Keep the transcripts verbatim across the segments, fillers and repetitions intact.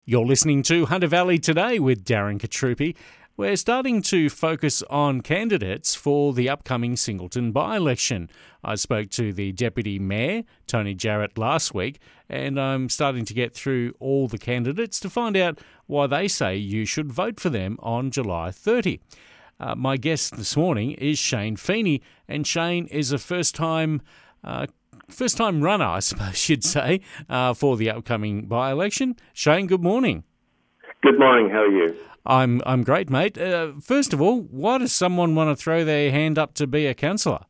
You're listening to Hunter Valley Today with Darren Katrupi. We're starting to focus on candidates for the upcoming Singleton by-election. I spoke to the Deputy Mayor, Tony Jarrett, last week, and I'm starting to get through all the candidates to find out why they say you should vote for them on July thirtieth. Uh, my guest this morning is Shane Feeney, and Shane is a first-time uh, first-time runner, I suppose you'd say, uh, for the upcoming by-election. Shane, good morning. Good morning. How are you? I'm I'm great, mate. Uh, first of all, why does someone want to throw their hand up to be a councillor?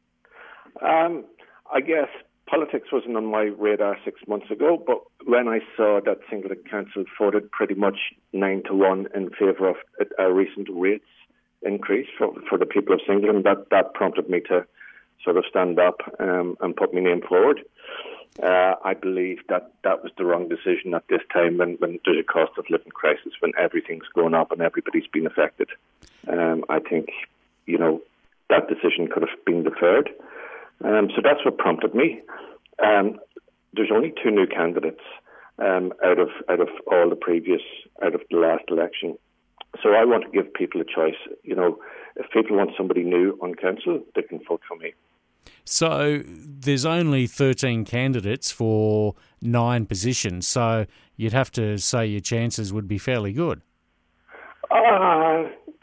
Um, I guess politics wasn't on my radar six months ago, but when I saw that Singleton Council voted pretty much nine to one in favour of a recent rates increase for, for the people of Singleton, that, that prompted me to sort of stand up um, and put my name forward. Uh, I believe that that was the wrong decision at this time when, when there's a cost of living crisis, when everything's going up and everybody's been affected. Um, I think, you know, that decision could have been deferred. Um, so that's what prompted me. Um, there's only two new candidates um, out of out of all the previous, out of the last election. So I want to give people a choice. You know, if people want somebody new on council, they can vote for me. So there's only thirteen candidates for nine positions, so you'd have to say your chances would be fairly good. Uh,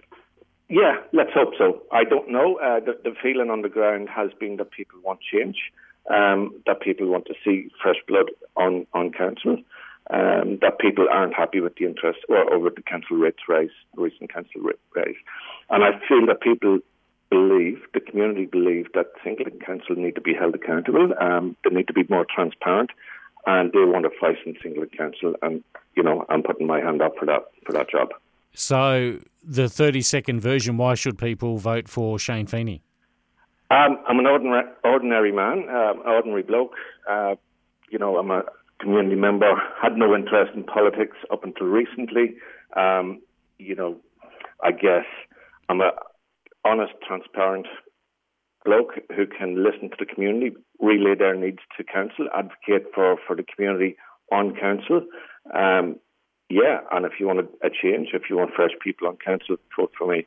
yeah, let's hope so. I don't know. Uh, the, the feeling on the ground has been that people want change, um, that people want to see fresh blood on, on council, um, that people aren't happy with the interest or, or with the council rates rise, recent council rate rise. And I feel that people believe, the community believe that Singleton Council need to be held accountable. Um, they need to be more transparent, and they want a voice in Singleton Council. And you know, I'm putting my hand up for that for that job. So the thirty-second version: why should people vote for Shane Feeney? Um, I'm an ordinary ordinary man, uh, ordinary bloke. Uh, you know, I'm a community member. Had no interest in politics up until recently. Um, you know, I guess I'm a honest, transparent bloke who can listen to the community, relay their needs to council, advocate for, for the community on council. Um, yeah, and if you want a change, if you want fresh people on council, vote for me.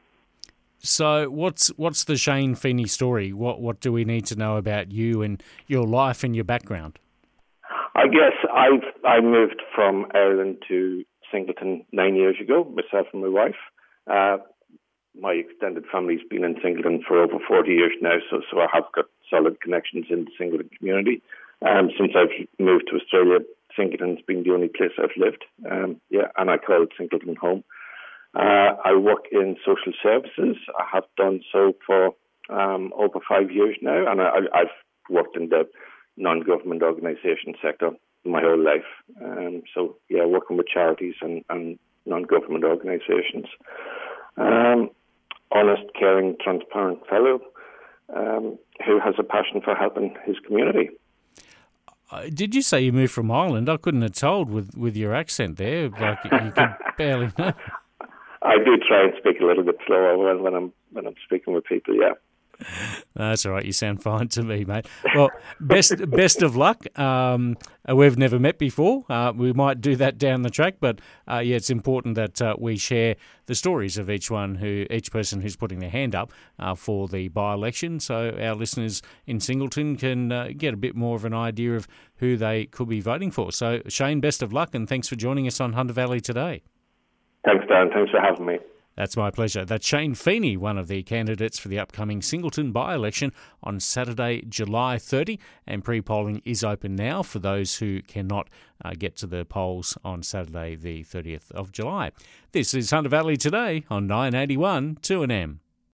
So what's what's the Shane Feeney story? What what do we need to know about you and your life and your background? I guess I've I moved from Ireland to Singleton nine years ago, myself and my wife. Uh, My extended family's been in Singleton for over forty years now, so so I have got solid connections in the Singleton community. Um, since I've moved to Australia, Singleton's been the only place I've lived. Um, yeah, and I call it Singleton home. Uh, I work in social services. I have done so for um, over five years now, and I, I've worked in the non-government organisation sector my whole life. Um, so yeah, working with charities and, and non-government organisations. Um, honest, caring, transparent fellow um, who has a passion for helping his community. Uh, did you say you moved from Ireland? I couldn't have told with, with your accent there. Like you could barely know. I do try and speak a little bit slower when, when I'm when I'm speaking with people. Yeah. No, that's all right. You sound fine to me, mate. Well, best best of luck. Um, we've never met before. Uh, we might do that down the track, but uh, yeah, it's important that uh, we share the stories of each one, who each person who's putting their hand up uh, for the by-election, so our listeners in Singleton can uh, get a bit more of an idea of who they could be voting for. So, Shane, best of luck, and thanks for joining us on Hunter Valley Today. Thanks, Dan. Thanks for having me. That's my pleasure. That's Shane Feeney, one of the candidates for the upcoming Singleton by-election on Saturday, July thirtieth, and pre-polling is open now for those who cannot uh, get to the polls on Saturday, the thirtieth of July. This is Hunter Valley Today on nine eighty-one two N M.